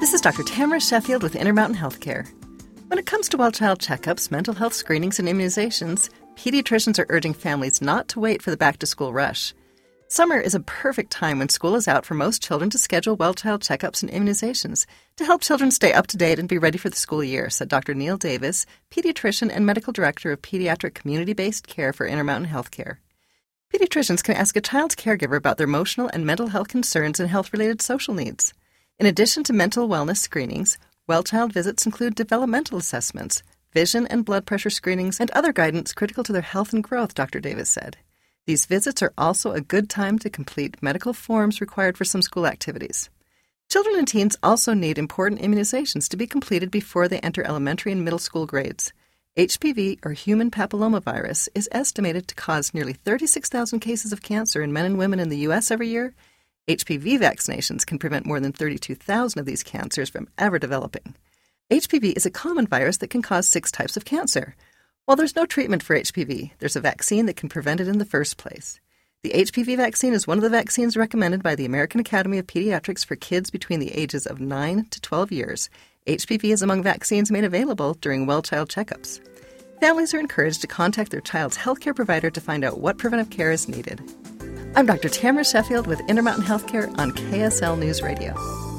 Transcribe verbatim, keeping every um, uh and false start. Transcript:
This is Doctor Tamara Sheffield with Intermountain Healthcare. When it comes to well-child checkups, mental health screenings, and immunizations, pediatricians are urging families not to wait for the back-to-school rush. Summer is a perfect time when school is out for most children to schedule well-child checkups and immunizations to help children stay up to date and be ready for the school year, said Doctor Neil Davis, pediatrician and medical director of pediatric community-based care for Intermountain Healthcare. Pediatricians can ask a child's caregiver about their emotional and mental health concerns and health-related social needs. In addition to mental wellness screenings, well-child visits include developmental assessments, vision and blood pressure screenings, and other guidance critical to their health and growth, Doctor Davis said. These visits are also a good time to complete medical forms required for some school activities. Children and teens also need important immunizations to be completed before they enter elementary and middle school grades. H P V, or human papillomavirus, is estimated to cause nearly thirty-six thousand cases of cancer in men and women in the U S every year. H P V vaccinations can prevent more than thirty-two thousand of these cancers from ever developing. H P V is a common virus that can cause six types of cancer. While there's no treatment for H P V, there's a vaccine that can prevent it in the first place. The H P V vaccine is one of the vaccines recommended by the American Academy of Pediatrics for kids between the ages of nine to twelve years. H P V is among vaccines made available during well-child checkups. Families are encouraged to contact their child's healthcare provider to find out what preventive care is needed. I'm Doctor Tamara Sheffield with Intermountain Healthcare on K S L News Radio.